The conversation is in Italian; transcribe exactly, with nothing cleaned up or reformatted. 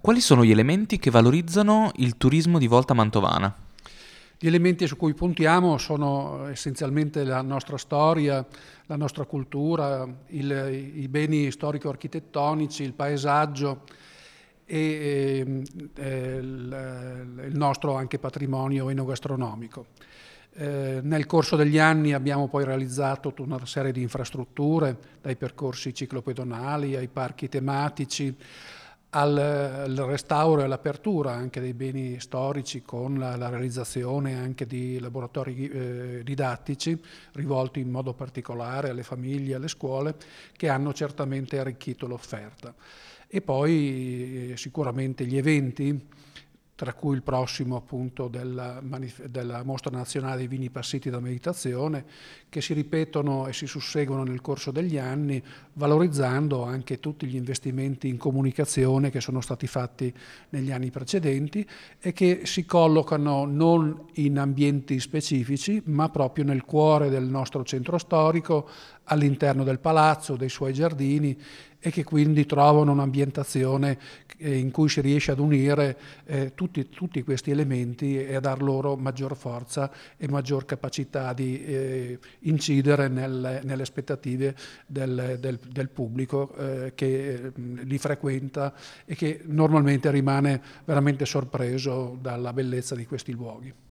Quali sono gli elementi che valorizzano il turismo di Volta Mantovana? Gli elementi su cui puntiamo sono essenzialmente la nostra storia, la nostra cultura, il- i beni storico-architettonici, il paesaggio e eh, il, il nostro anche patrimonio enogastronomico. Eh, nel corso degli anni abbiamo poi realizzato tutta una serie di infrastrutture, dai percorsi ciclopedonali ai parchi tematici, al, al restauro e all'apertura anche dei beni storici con la, la realizzazione anche di laboratori eh, didattici rivolti in modo particolare alle famiglie e alle scuole, che hanno certamente arricchito l'offerta. E poi eh, sicuramente gli eventi, tra cui il prossimo appunto della, manif- della Mostra Nazionale dei Vini Passiti da Meditazione, che si ripetono e si susseguono nel corso degli anni, valorizzando anche tutti gli investimenti in comunicazione che sono stati fatti negli anni precedenti e che si collocano non in ambienti specifici, ma proprio nel cuore del nostro centro storico, all'interno del palazzo, dei suoi giardini, e che quindi trovano un'ambientazione in cui si riesce ad unire eh, tutti, tutti questi elementi e a dar loro maggior forza e maggior capacità di eh, incidere nel, nelle aspettative del, del, del pubblico eh, che eh, li frequenta e che normalmente rimane veramente sorpreso dalla bellezza di questi luoghi.